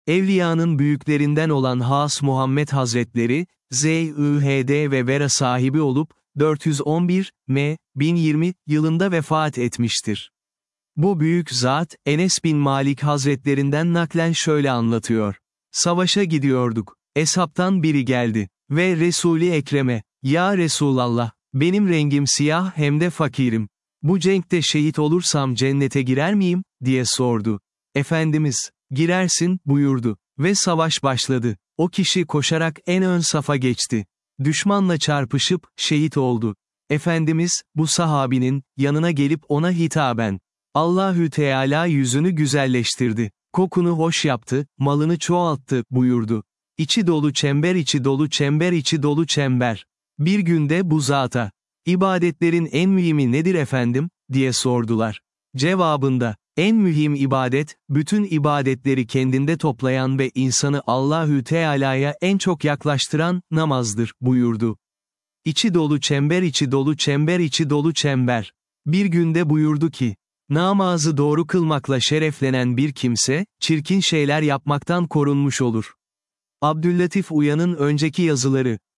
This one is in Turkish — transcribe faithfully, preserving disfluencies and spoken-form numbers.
Evliyanın büyüklerinden olan Has Muhammed Hazretleri, Zühd ve vera sahibi olup, dört yüz on bir M bin yirmi yılında vefat etmiştir. Bu büyük zat, Enes bin Malik Hazretlerinden naklen şöyle anlatıyor. Savaşa gidiyorduk. Eshaptan biri geldi. Ve Resul-i Ekrem'e, "Ya Resulallah, benim rengim siyah hem de fakirim. Bu cenkte şehit olursam cennete girer miyim?" diye sordu. Efendimiz, "Girersin," buyurdu. Ve savaş başladı. O kişi koşarak en ön safa geçti. Düşmanla çarpışıp, şehit oldu. Efendimiz, bu sahabinin, yanına gelip ona hitaben, "Allahü Teala yüzünü güzelleştirdi. Kokunu hoş yaptı, malını çoğalttı," buyurdu. İçi dolu çember içi dolu çember içi dolu çember. Bir günde bu zata, "İbadetlerin en mühimi nedir efendim?" diye sordular. Cevabında, "En mühim ibadet, bütün ibadetleri kendinde toplayan ve insanı Allahü Teala'ya en çok yaklaştıran, namazdır," buyurdu. İçi dolu çember içi dolu çember içi dolu çember. Bir günde buyurdu ki, "Namazı doğru kılmakla şereflenen bir kimse, çirkin şeyler yapmaktan korunmuş olur." Abdüllatif Uyan'ın önceki yazıları